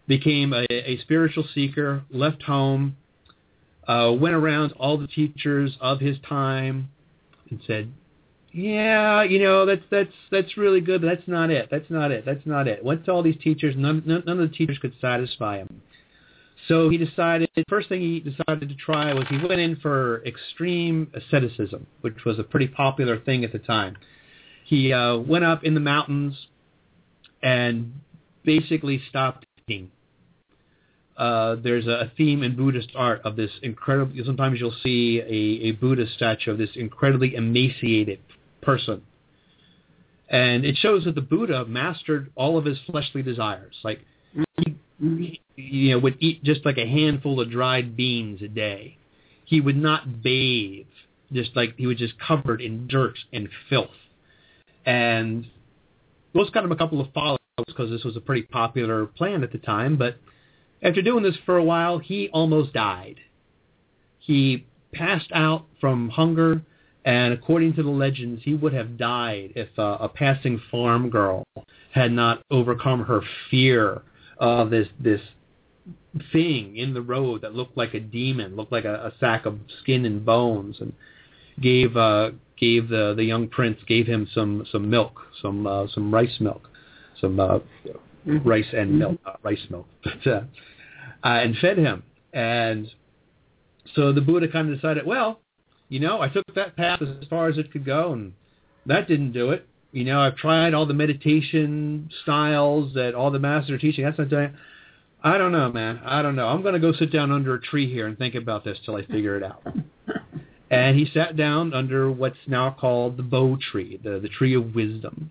became a, a spiritual seeker, left home, uh, went around all the teachers of his time and said, yeah, you know, that's that's that's really good, but that's not it. That's not it. That's not it. Went to all these teachers. None, none, none of the teachers could satisfy him. So he decided, the first thing he decided to try was he went in for extreme asceticism, which was a pretty popular thing at the time. He uh, went up in the mountains and basically stopped eating. Uh, there's a theme in Buddhist art of this incredible, sometimes you'll see a, a Buddha statue of this incredibly emaciated person. And it shows that the Buddha mastered all of his fleshly desires. Like, he, he you know, would eat just like a handful of dried beans a day. He would not bathe, just like he was just covered in dirt and filth. And those got him a couple of followers because this was a pretty popular plan at the time. But after doing this for a while, he almost died. He passed out from hunger, and according to the legends, he would have died if uh, a passing farm girl had not overcome her fear of this this thing in the road that looked like a demon, looked like a, a sack of skin and bones, and gave uh, gave the, the young prince gave him some, some milk, some uh, some rice milk, some uh, mm-hmm. rice and milk, uh, rice milk, but, uh, uh, and fed him. And so the Buddha kind of decided, well, you know, I took that path as far as it could go, and that didn't do it. You know, I've tried all the meditation styles that all the masters are teaching. That's not doing it. I don't know, man. I don't know. I'm going to go sit down under a tree here and think about this till I figure it out. And he sat down under what's now called the Bo tree, the, the tree of wisdom.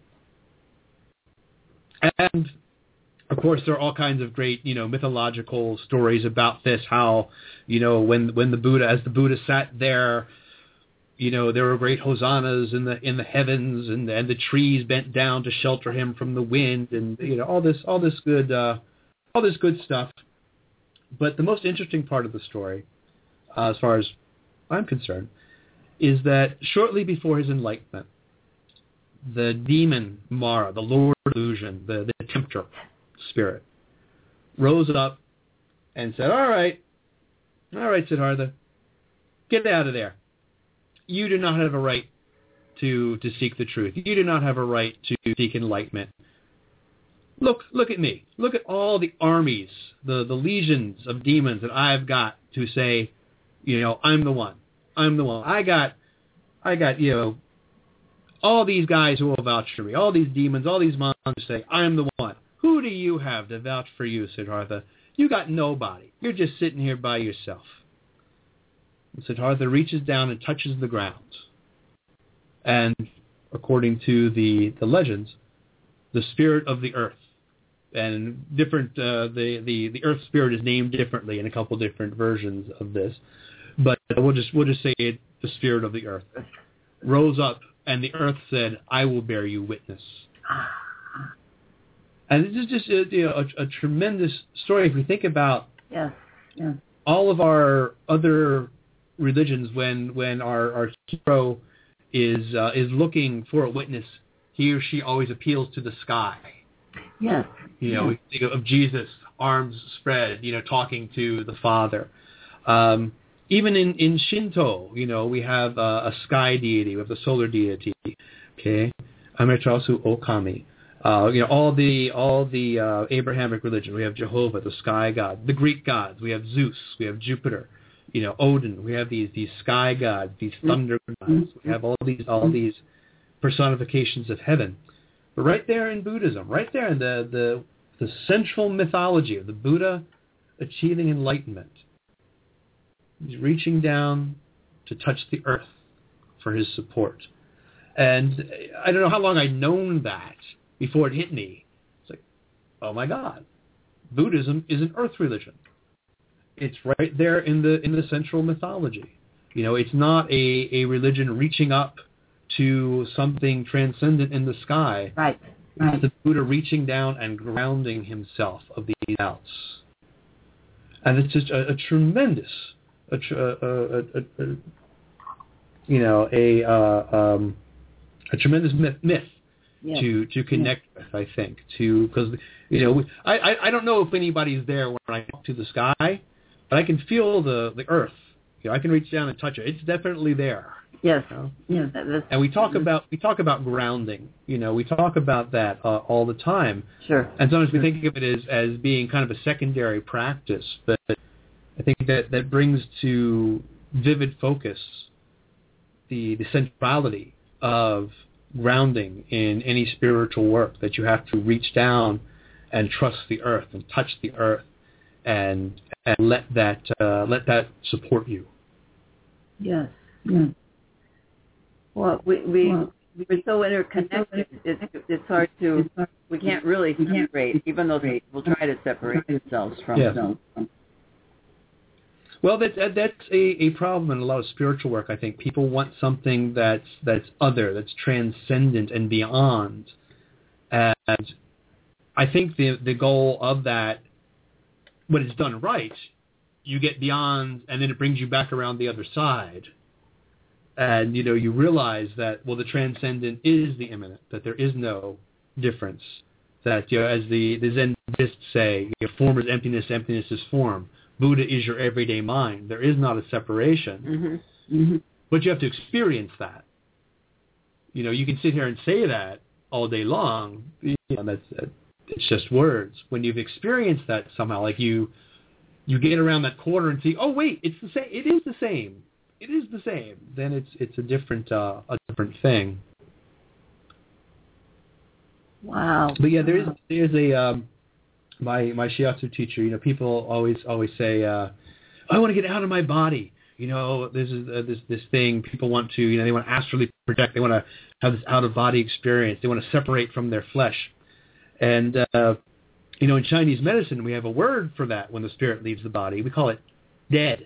And, of course, there are all kinds of great, you know, mythological stories about this, how, you know, when when the Buddha, as the Buddha sat there, you know, there were great hosannas in the in the heavens, and and the trees bent down to shelter him from the wind, and you know all this all this good uh, all this good stuff. But the most interesting part of the story, uh, as far as I'm concerned, is that shortly before his enlightenment, the demon Mara, the Lord of Illusion, the, the tempter spirit, rose up and said, "All right, all right, Siddhartha, get out of there. You do not have a right to to seek the truth. You do not have a right to seek enlightenment. Look, look at me. Look at all the armies, the, the legions of demons that I've got to say, you know, I'm the one. I'm the one. I got, I got, you know, all these guys who will vouch for me, all these demons, all these monsters say, I'm the one. Who do you have to vouch for you, Siddhartha? You got nobody. You're just sitting here by yourself." And Siddhartha reaches down and touches the ground. And according to the, the legends, the spirit of the earth, and different, uh, the, the, the earth spirit is named differently in a couple different versions of this, but we'll just, we'll just say it, the spirit of the earth, rose up, and the earth said, "I will bear you witness." And this is just a, you know, a, a tremendous story. If we think about yes. Yeah. all of our other religions, when when our, our hero is uh, is looking for a witness, he or she always appeals to the sky. Yes. You know, yes. we think of Jesus, arms spread, you know, talking to the Father. Um, even in, in Shinto, you know, we have uh, a sky deity, we have the solar deity. Okay, Amaterasu Okami. Uh, you know, all the all the uh, Abrahamic religion. We have Jehovah, the sky god. The Greek gods. We have Zeus. We have Jupiter. You know, Odin. We have these these sky gods, these thunder gods. We have all these all these personifications of heaven. But right there in Buddhism, right there in the the, the central mythology of the Buddha achieving enlightenment, he's reaching down to touch the earth for his support. And I don't know how long I'd known that before it hit me. It's like, oh my God, Buddhism is an earth religion. It's right there in the in the central mythology. You know, it's not a, a religion reaching up to something transcendent in the sky. Right. right. It's the Buddha reaching down and grounding himself of these doubts. And it's just a, a tremendous, a, a, a, a, a, you know, a uh, um, a tremendous myth, myth yes. to to connect yes. with. I think to because you know I, I I don't know if anybody's there when I talk to the sky, but I can feel the the earth. You know, I can reach down and touch it. It's definitely there. Yes. You know? Yes. That's, and we talk about we talk about grounding. You know, we talk about that uh, all the time. Sure. And sometimes we think of it as as being kind of a secondary practice, but I think that that brings to vivid focus the the centrality of grounding in any spiritual work, that you have to reach down and trust the earth and touch the earth and and let that uh, let that support you. Yes. yes. Well, we we well, we're so interconnected. It's it's hard to we can't really separate, even though people try to separate themselves from yeah. them. Well, that, that that's a, a problem in a lot of spiritual work. I think people want something that's that's other, that's transcendent and beyond. And I think the the goal of that, when it's done right, you get beyond, and then it brings you back around the other side. And, you know, you realize that, well, the transcendent is the immanent, that there is no difference. That, you know, as the, the Zen Buddhists say, you know, form is emptiness, emptiness is form. Buddha is your everyday mind. There is not a separation. Mm-hmm. Mm-hmm. But you have to experience that. You know, you can sit here and say that all day long. You know, that's, uh, it's just words. When you've experienced that somehow, like you you get around that corner and see, oh, wait, it's the same. It is the same. It is the same. Then it's it's a different uh, a different thing. Wow. But yeah, there is there's a um, my my shiatsu teacher. You know, people always always say, uh, I want to get out of my body. You know, this is uh, this this thing. People want to, you know, they want to astrally project. They want to have this out of body experience. They want to separate from their flesh. And uh, you know, in Chinese medicine, we have a word for that when the spirit leaves the body. We call it dead.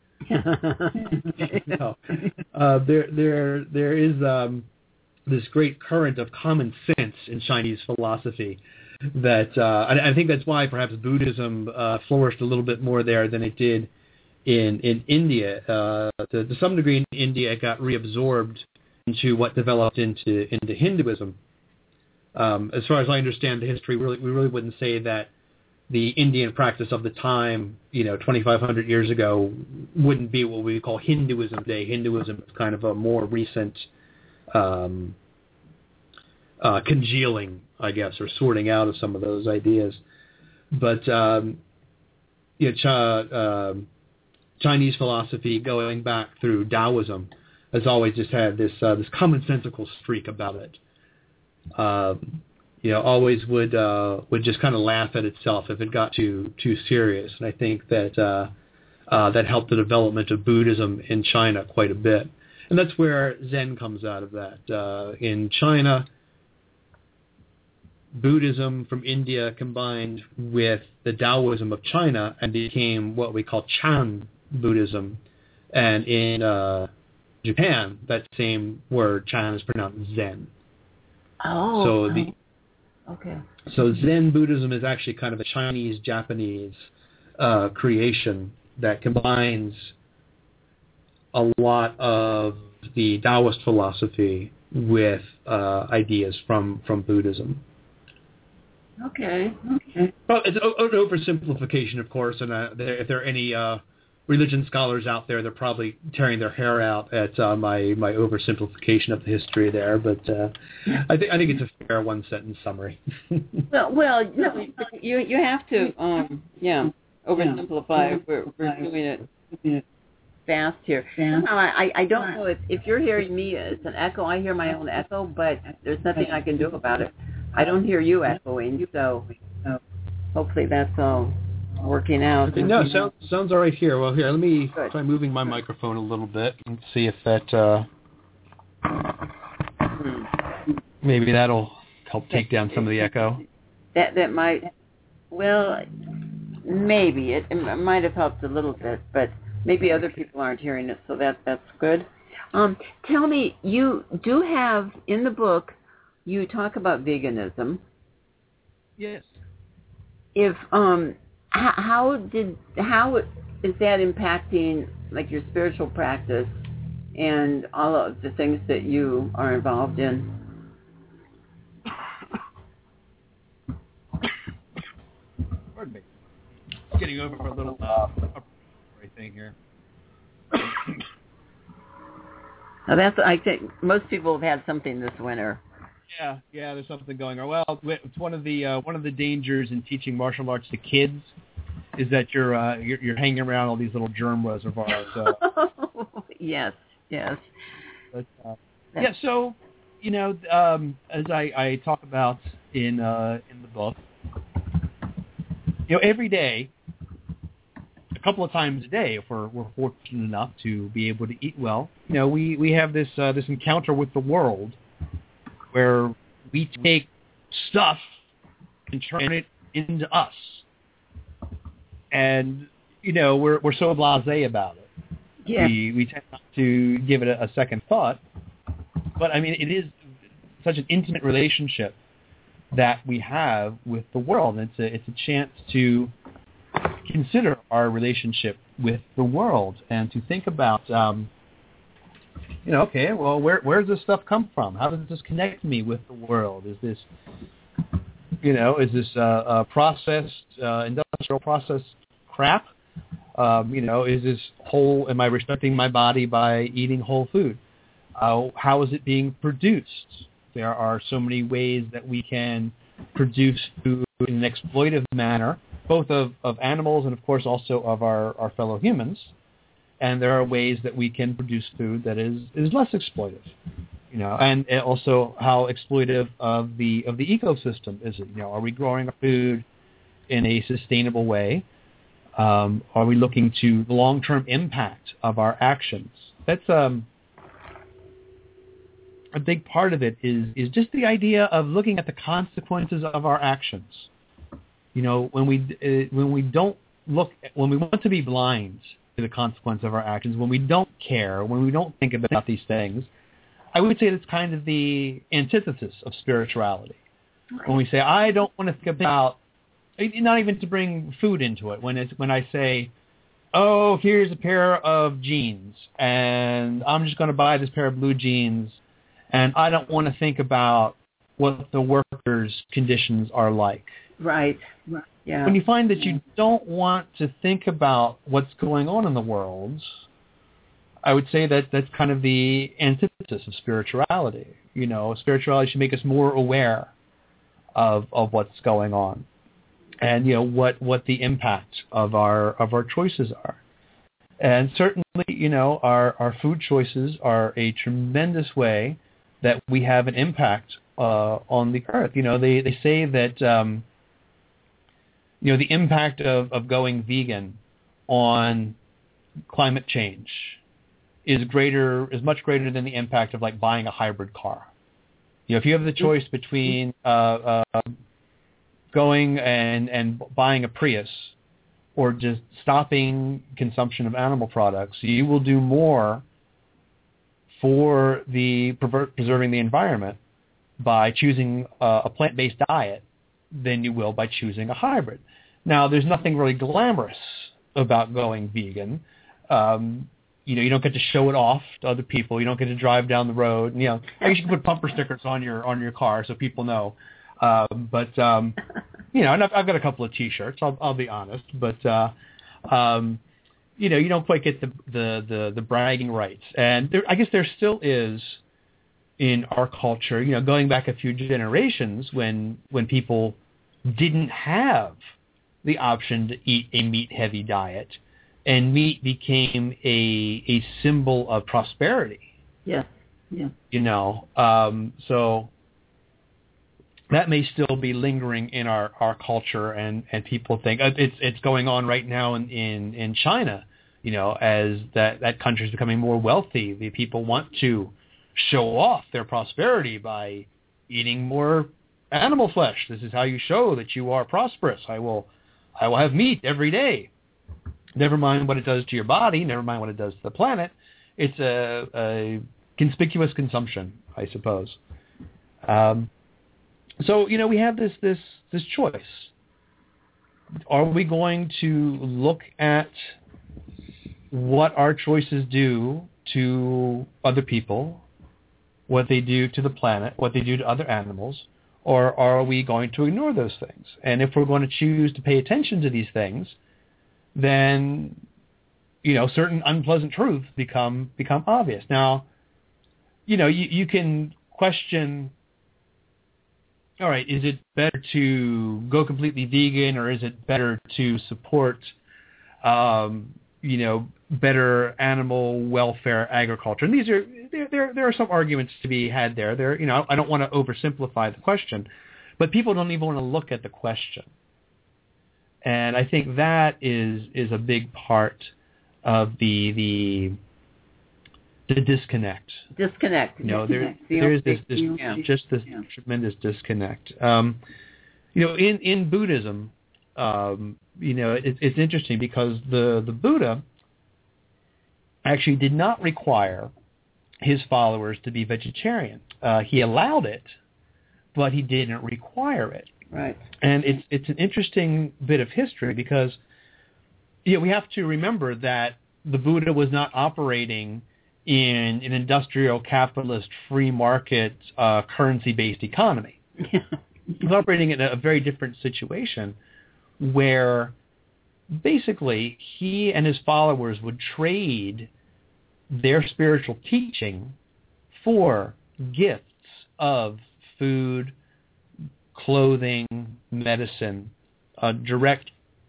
no. uh, there, there, there is um, this great current of common sense in Chinese philosophy that uh, I, I think that's why perhaps Buddhism uh, flourished a little bit more there than it did in in India. Uh, to, to some degree, in India, it got reabsorbed into what developed into into Hinduism. Um, as far as I understand the history, really, we really wouldn't say that the Indian practice of the time, you know, twenty-five hundred years ago, wouldn't be what we call Hinduism today. Hinduism is kind of a more recent um, uh, congealing, I guess, or sorting out of some of those ideas. But um, you know, Ch- uh, Chinese philosophy, going back through Taoism, has always just had this uh, this commonsensical streak about it. Um, you know, always would uh, would just kind of laugh at itself if it got too too serious, and I think that uh, uh, that helped the development of Buddhism in China quite a bit, and that's where Zen comes out of that. Uh, in China, Buddhism from India combined with the Taoism of China and became what we call Chan Buddhism, and in uh, Japan, that same word Chan is pronounced Zen. Oh. So the Okay. So Zen Buddhism is actually kind of a Chinese-Japanese uh, creation that combines a lot of the Taoist philosophy with uh, ideas from, from Buddhism. Okay. Okay. Well, it's an oversimplification, of course, and uh, there, if there are any uh, religion scholars out there, they're probably tearing their hair out at uh, my my oversimplification of the history there. But uh, I think I think it's a fair one sentence summary. well, well, you you you have to um yeah oversimplify. We're we're doing it fast here. Somehow I I don't know if if you're hearing me, it's an echo. I hear my own echo, but there's nothing I can do about it. I don't hear you echoing, so hopefully that's all working out. Okay, no, sounds sounds all right here. Well, here, let me Good. try moving my microphone a little bit and see if that uh, hmm. maybe that'll help take down some of the echo. That that might, well, maybe it, it might have helped a little bit, but maybe other people aren't hearing it, so that that's good. Um, tell me, you do have in the book, you talk about veganism. Yes. If um. How did how is that impacting like your spiritual practice and all of the things that you are involved in? pardon me. Getting over a little uh, thing here. Now that's, I think most people have had something this winter. Yeah, yeah, there's something going on. Well, it's one of the uh, one of the dangers in teaching martial arts to kids is that you're uh, you're, you're hanging around all these little germ reservoirs. So. yes, yes. But, uh, yeah, so you know, um, as I, I talk about in uh, in the book, you know, every day, a couple of times a day, if we're we're fortunate enough to be able to eat well, you know, we we have this uh, this encounter with the world, where we take stuff and turn it into us. And, you know, we're we're so blasé about it. Yeah. We, we tend not to give it a, a second thought. But, I mean, it is such an intimate relationship that we have with the world. And it's a, it's a chance to consider our relationship with the world and to think about... Um, You know, okay, well, where where does this stuff come from? How does this connect me with the world? Is this, you know, is this uh, uh, processed, uh, industrial processed crap? Um, you know, is this whole, am I respecting my body by eating whole food? Uh, how is it being produced? There are so many ways that we can produce food in an exploitive manner, both of, of animals and, of course, also of our, our fellow humans. And there are ways that we can produce food that is, is less exploitive, you know, and also how exploitive of the of the ecosystem is it? You know, are we growing our food in a sustainable way? Um, are we looking to the long-term impact of our actions? That's um, a big part of it is is just the idea of looking at the consequences of our actions. You know, when we uh, when we don't look, when we want to be blind to the consequence of our actions, when we don't care, when we don't think about these things, I would say that's kind of the antithesis of spirituality. Right. When we say, I don't want to think about, not even to bring food into it, when it's when I say, oh, here's a pair of jeans, and I'm just going to buy this pair of blue jeans, and I don't want to think about what the workers' conditions are like. Right, right. Yeah. When you find that you don't want to think about what's going on in the world, I would say that that's kind of the antithesis of spirituality. You know, spirituality should make us more aware of of what's going on, and you know what, what the impact of our of our choices are. And certainly, you know, our our food choices are a tremendous way that we have an impact uh, on the earth. You know, they they say that. Um, You know, the impact of, of going vegan on climate change is greater, is much greater than the impact of like buying a hybrid car. You know, if you have the choice between uh, uh, going and, and buying a Prius or just stopping consumption of animal products, you will do more for the preserving the environment by choosing uh, a plant-based diet than you will by choosing a hybrid. Now, there's nothing really glamorous about going vegan. Um, you know, you don't get to show it off to other people. You don't get to drive down the road. You know, I guess you can put bumper stickers on your on your car so people know. Um, but um, you know, and I've, I've got a couple of T-shirts. I'll, I'll be honest, but uh, um, you know, you don't quite get the the the, the bragging rights. And there, I guess there still is in our culture. You know, going back a few generations when when people didn't have the option to eat a meat-heavy diet, and meat became a a symbol of prosperity. Yes, yeah. You know, um, so that may still be lingering in our, our culture, and, and people think uh, it's it's going on right now in, in, in China. You know, as that that country is becoming more wealthy, the people want to show off their prosperity by eating more animal flesh. This is how you show that you are prosperous. I will, I will have meat every day. Never mind what it does to your body. Never mind what it does to the planet. It's a, a conspicuous consumption, I suppose. Um, so you know, we have this this this choice. Are we going to look at what our choices do to other people, what they do to the planet, what they do to other animals? or are we going to ignore those things? And if we're going to choose to pay attention to these things, then, you know, certain unpleasant truths become become obvious. Now, you know, you, you can question, all right, is it better to go completely vegan, or is it better to support, um, you know, better animal welfare agriculture? And these are there, there. There are some arguments to be had there. There, you know, I don't want to oversimplify the question, but people don't even want to look at the question, and I think that is is a big part of the the the disconnect. Disconnect. You know, disconnect. there, there's this, this yeah. just this yeah. tremendous disconnect. Um, you know, in in Buddhism, um, you know, it, it's interesting because the the Buddha actually did not require his followers to be vegetarian. Uh, he allowed it, but he didn't require it. Right. And it's it's an interesting bit of history because, you know, we have to remember that the Buddha was not operating in an industrial capitalist free market uh, currency-based economy. He was operating in a very different situation where basically he and his followers would trade their spiritual teaching for gifts of food, clothing, medicine, uh, direct,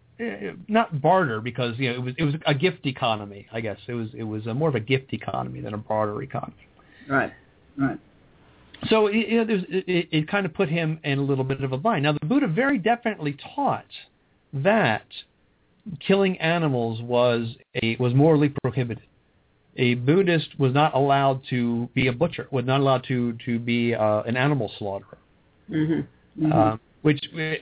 not barter, because you know it was it was a gift economy. I guess it was it was a more of a gift economy than a barter economy. Right, right. So it, you know, it, it kind of put him in a little bit of a bind. Now the Buddha very definitely taught that killing animals was a was morally prohibited. A Buddhist was not allowed to be a butcher, was not allowed to to be uh, an animal slaughterer. Mm-hmm. Mm-hmm. Uh, which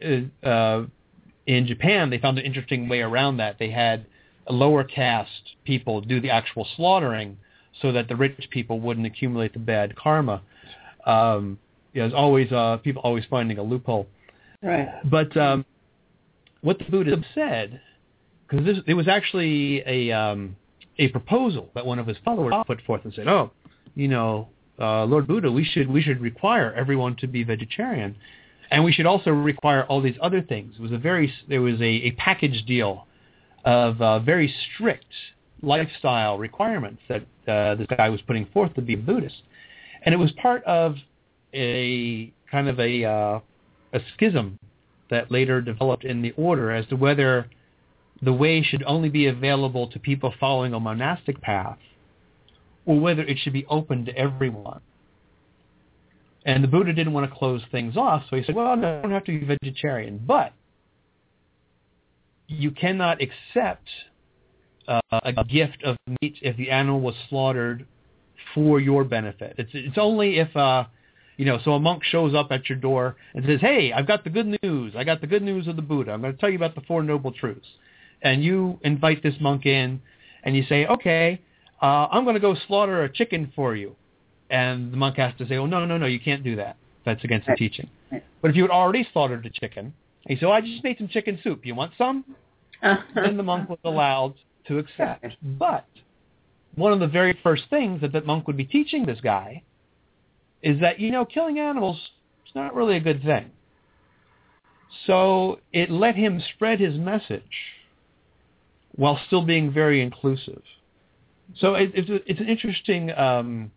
uh, in Japan they found an interesting way around that. They had lower caste people do the actual slaughtering so that the rich people wouldn't accumulate the bad karma. Um, you know, there's always uh, people always finding a loophole. Right. But um, what the Buddha said, because this it was actually a um, a proposal that one of his followers put forth and said, "Oh, you know, uh, Lord Buddha, we should we should require everyone to be vegetarian, and we should also require all these other things." It was a very there was a, a package deal of uh, very strict lifestyle requirements that uh, this guy was putting forth to be a Buddhist, and it was part of a kind of a uh, a schism that later developed in the order as to whether the way should only be available to people following a monastic path, or whether it should be open to everyone. And the Buddha didn't want to close things off, so he said, well, no, you don't have to be vegetarian, but you cannot accept uh, a gift of meat if the animal was slaughtered for your benefit. It's it's only if, uh, you know, so a monk shows up at your door and says, hey, I've got the good news. I got the good news of the Buddha. I'm going to tell you about the Four Noble Truths. And you invite this monk in, and you say, okay, uh, I'm going to go slaughter a chicken for you. And the monk has to say, oh, no, no, no, you can't do that. That's against the teaching. But if you had already slaughtered a chicken, and you say, oh, I just made some chicken soup. You want some? Then the monk was allowed to accept. But one of the very first things that the monk would be teaching this guy is that, you know, killing animals is not really a good thing. So it let him spread his message while still being very inclusive. So it, it's, a, it's an interesting, um,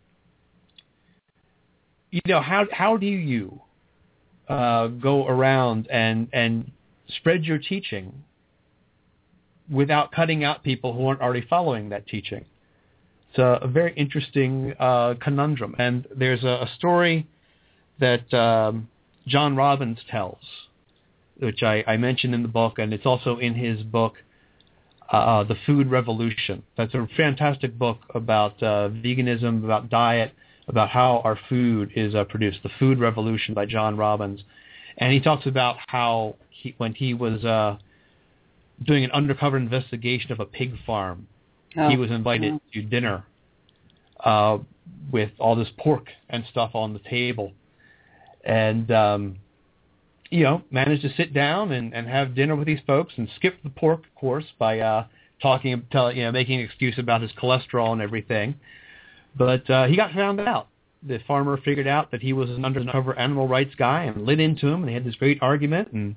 you know, how how do you uh, go around and and spread your teaching without cutting out people who aren't already following that teaching? It's a, a very interesting uh, conundrum. And there's a, a story that um, John Robbins tells, which I, I mentioned in the book, and it's also in his book, Uh, The Food Revolution. That's a fantastic book about uh, veganism, about diet, about how our food is uh, produced. The Food Revolution by John Robbins. And he talks about how he, when he was uh, doing an undercover investigation of a pig farm, oh. he was invited oh. to dinner uh, with all this pork and stuff on the table. And um you know, managed to sit down and, and have dinner with these folks and skip the pork course by uh, talking, tell, you know, making an excuse about his cholesterol and everything. But uh, he got found out the farmer figured out that he was an undercover animal rights guy and lit into him, and they had this great argument. And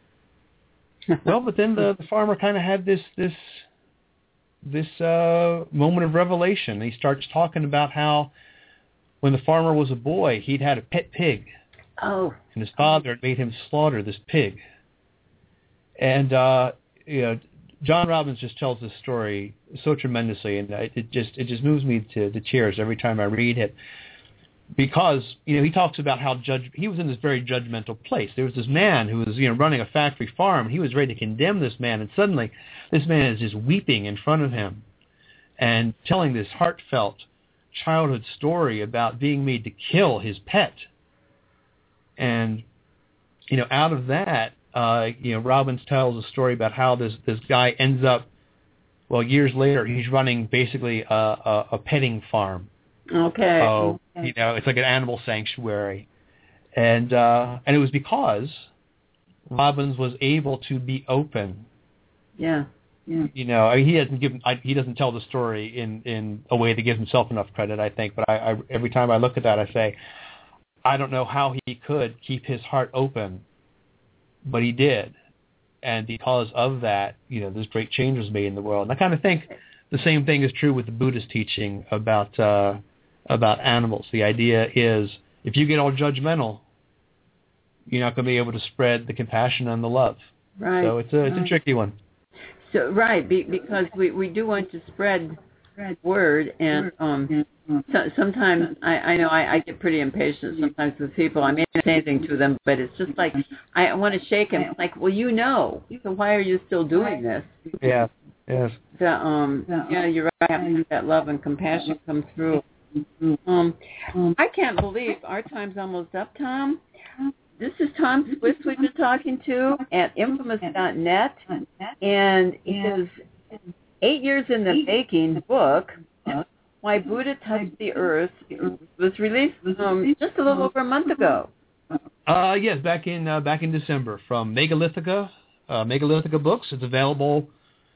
well, but then the, the farmer kind of had this this this uh, moment of revelation. He starts talking about how when the farmer was a boy, he'd had a pet pig. Oh. And his father had made him slaughter this pig. And, uh, you know, John Robbins just tells this story so tremendously, and it just it just moves me to, to tears every time I read it. Because, you know, he talks about how judge he was in this very judgmental place. There was this man who was, you know, running a factory farm, and he was ready to condemn this man, and suddenly this man is just weeping in front of him and telling this heartfelt childhood story about being made to kill his pet. And, you know, out of that, uh, you know, Robbins tells a story about how this, this guy ends up, well, years later, he's running basically a, a, a petting farm. Okay. So, okay. you know, it's like an animal sanctuary. And uh, and it was because Robbins was able to be open. Yeah. Yeah. You know, I mean, he doesn't give I, he doesn't tell the story in, in a way that gives himself enough credit, I think. But I, I every time I look at that, I say, I don't know how he could keep his heart open, but he did. And because of that, you know, this great change was made in the world. And I kind of think the same thing is true with the Buddhist teaching about uh, about animals. The idea is if you get all judgmental, you're not going to be able to spread the compassion and the love. Right. So it's a it's right. a tricky one. So right, be, because we, we do want to spread word, and um, so, sometimes I, I know I, I get pretty impatient sometimes with people. I may not say anything to them, but it's just like I want to shake them. It's like, well, you know, so why are you still doing this? Yeah. Yes. The um, yeah, you're right. I have to have that love and compassion come through. Um, I can't believe our time's almost up, Tom. This is Tom Swiss we've been talking to at infamous dot net, and his eight years in the making book, Why Buddha Touched the Earth, was released um, just a little over a month ago. Uh, yes, back in uh, back in December from Megalithica, uh, Megalithica Books. It's available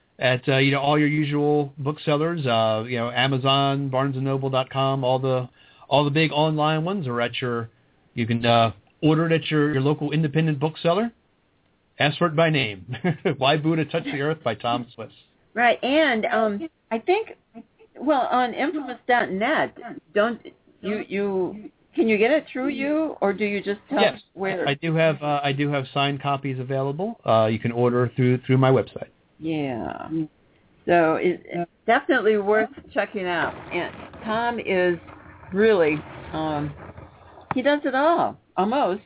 at uh, you know all your usual booksellers, uh, you know Amazon, Barnes and Noble dot com, all the all the big online ones, or at your you can. Uh, Order it at your, your local independent bookseller. Ask for it by name. Why Buddha Touched the Earth by Tom Swiss. Right, and um, I think, well, on infamous dot net, don't you you can you get it through you, or do you just tell yes, where? I do have uh, I do have signed copies available. Uh, you can order through through my website. Yeah, so it, it's definitely worth checking out. And Tom is really um, he does it all. Almost.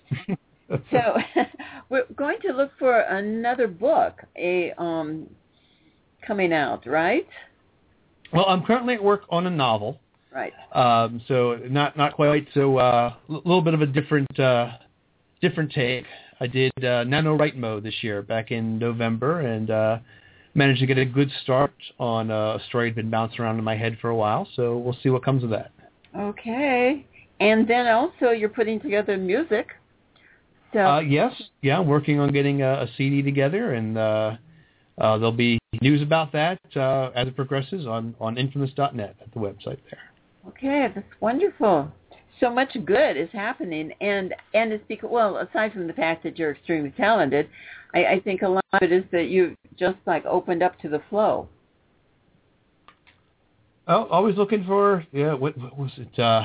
So we're going to look for another book, a um, coming out, right? Well, I'm currently at work on a novel. Right. Um, so not not quite so a uh, little bit of a different uh, different take. I did uh, NaNoWriMo mode this year back in November, and uh, managed to get a good start on a story that had been bouncing around in my head for a while. So we'll see what comes of that. Okay. And then also you're putting together music. So uh, yes, yeah, I'm working on getting a, a C D together, and uh, uh, there'll be news about that uh, as it progresses on, on infamous dot net at the website there. Okay, that's wonderful. So much good is happening, and and it's because, well, aside from the fact that you're extremely talented, I, I think a lot of it is that you just like opened up to the flow. Oh, always looking for yeah. What, what was it? Uh,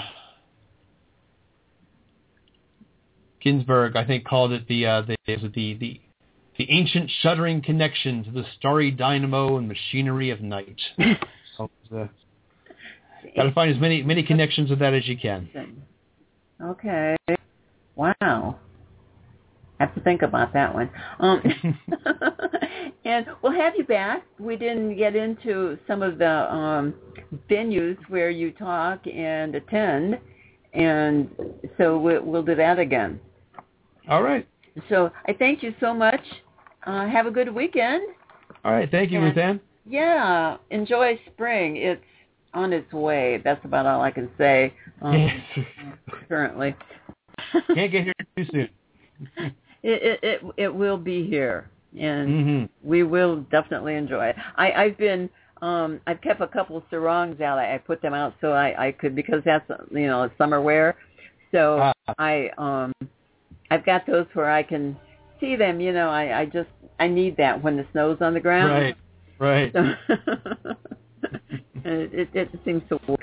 Ginsberg, I think, called it the uh, the, the the the ancient shuddering connection to the starry dynamo and machinery of night. So, uh, got to find as many many connections of that as you can. Okay. Wow. I have to think about that one. Um, and we'll have you back. We didn't get into some of the um, venues where you talk and attend, and so we'll, we'll do that again. All right. So I thank you so much. Uh, have a good weekend. All right. Thank you, Ruth Ann. Yeah. Enjoy spring. It's on its way. That's about all I can say um, currently. Can't get here too soon. It, it it it will be here, and mm-hmm. we will definitely enjoy it. I, I've been um, I've kept a couple of sarongs out. I, I put them out so I, I could, because that's, you know, summer wear. So Ah. I, um, I've got those where I can see them. You know, I, I just, I need that when the snow's on the ground. Right, right. So it, it, it seems to work.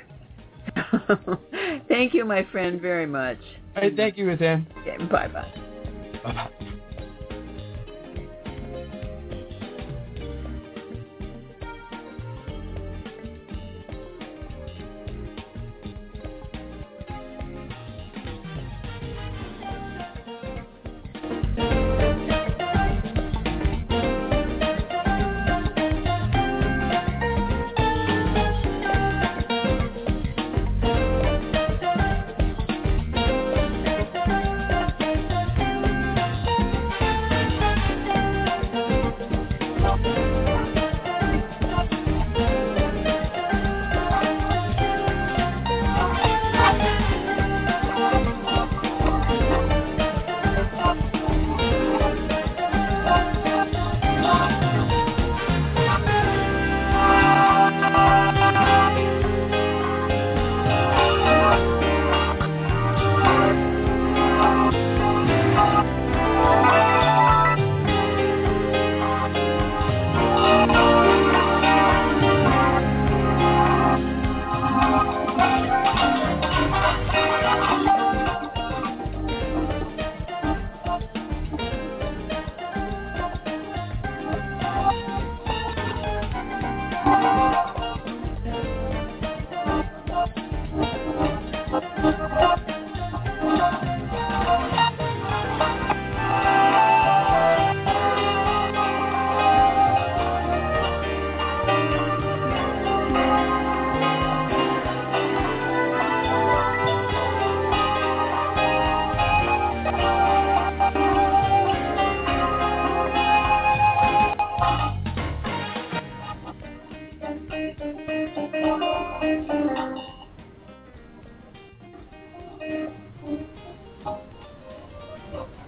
Thank you, my friend, very much. Hey, thank you, Ruthann. Okay, bye-bye. Bye-bye. Oh.